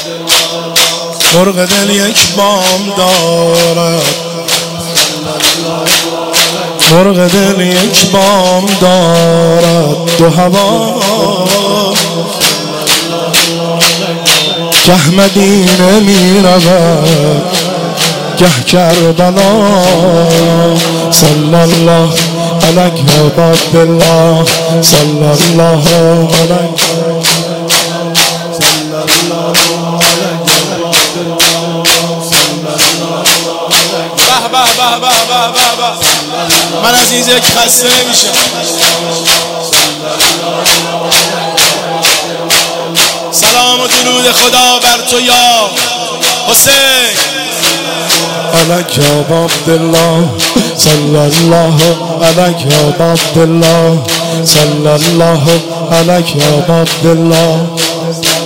مرغ دل یک بام دارد، مرغ دل یک بام دارد، دو هوا گه مدینه می رود گه کربلا. صلی الله علیک عبدالله، صلی الله علیک، من از این ذکر خسته نمیشم. سلام و درود خدا بر تو یا حسین. علیک عبدالله، صلی الله علیک عبدالله، صلی الله علیک عبدالله.